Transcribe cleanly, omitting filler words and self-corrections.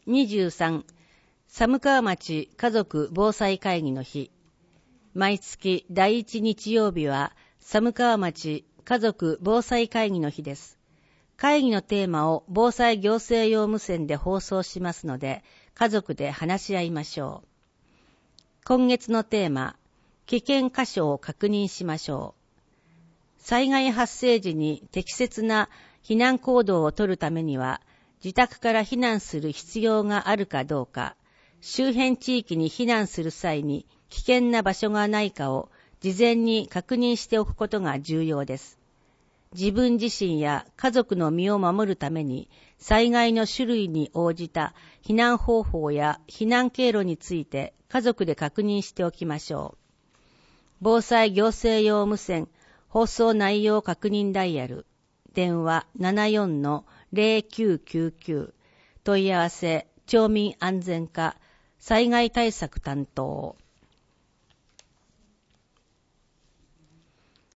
23、寒川町家族防災会議の日。毎月第1日曜日は寒川町家族防災会議の日です。会議のテーマを防災行政用無線で放送しますので、家族で話し合いましょう。今月のテーマ、危険箇所を確認しましょう。災害発生時に適切な避難行動を取るためには、自宅から避難する必要があるかどうか、周辺地域に避難する際に危険な場所がないかを事前に確認しておくことが重要です。自分自身や家族の身を守るために災害の種類に応じた避難方法や避難経路について家族で確認しておきましょう。防災行政用無線放送内容確認ダイヤル電話 74-0999 問い合わせ町民安全課災害対策担当